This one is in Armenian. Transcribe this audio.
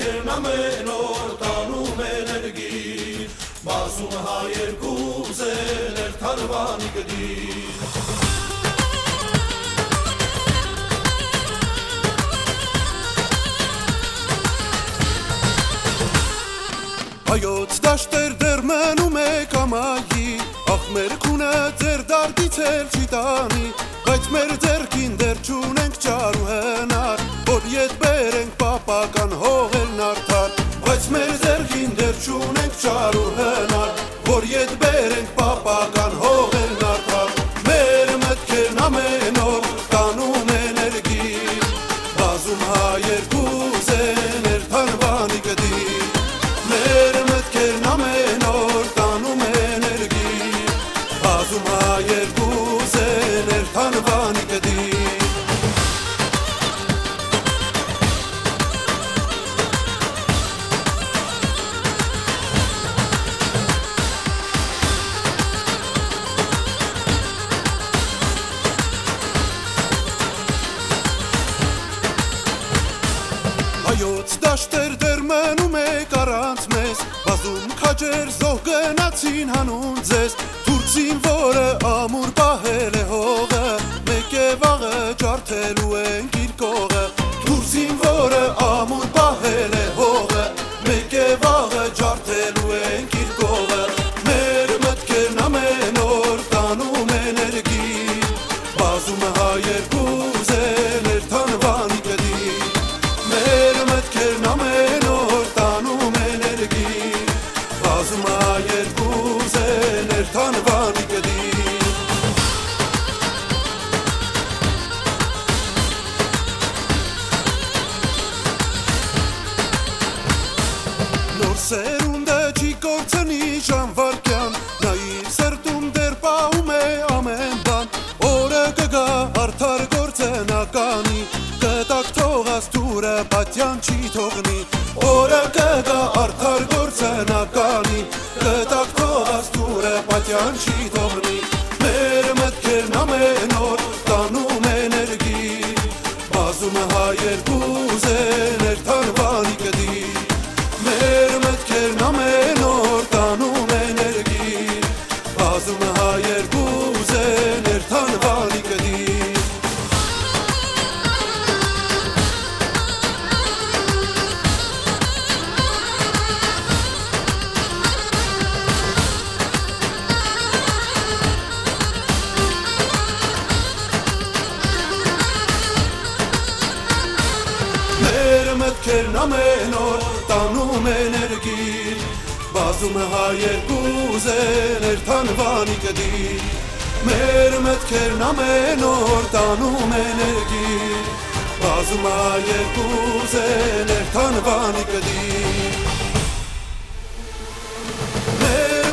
մետքերն ամեն օր տանում են երգիր, բազում երկու զեներ թարվանի գդիր։ Հայոց դաշտեր դեռ մնում է կամայի, ախ մեր քունը ձեր դարդից էլ չի տանի, բայց մեր ձեռքին դեռ չունենք ճար ու հնար, որ ետ բերենք պապական հողերն արդար, բայց մեր ձեռքին դեռ չունենք ճար ու հնար, որ ետ բերենք պապական հողերն արդար, մեր մտքերն ամեն օր տանում են երգիր, բազում երկու զեներ թարվանի գդիր, մեր մտքերն ամեն օր տանում են երգիր, բազում երկու զեներ թարվանի գդիր։ Հայոց դաշտեր դեռ մնում եք առանց մեզ, բազում քաջեր զոհ գնացին հանուն ձեզ, թուրքին որը ամուր պահել է հողը, մեկ է վաղը ջարդելու ենք իր կողը, թուրքին որը ամուր պահել է հողը, մեկ է վաղը ջարդելու ենք իր կողը, մեր մտքերն ամեն օր տանում են երգիր, բազում երկու զեներ թարվանի գդիր, մեր մտքերն ամեն օր տանում են երգիր, բազում երկու զեներ թարվանի գդիր։ Նոր սերունդը չի կորցնի ժամվարկյան, նա իր սրտում դեռ պահում է ամեն բան, օրը կգա արդար գործնականի, կտակ թողած դուրը պատյան չի թողնի, օրը կգա արդար գործնականի, կտակ թողած դուրը պատյան չի թողնի, մեր մտքերն ամեն օր տանում են երգիր, բազում երկու զեներ թարվանի գդիր, մեր մտքերն ամեն օր տանում են երգիր, բազում երկու զեներ թարվանի գդիր։ Մեր մտքերն ամեն օր տանում են երգիր, բազում երկու զեներ թարվանի գդիր, մեր մտքերն ամեն օր տանում են երգիր, բազում երկու զեներ թարվանի գդիր։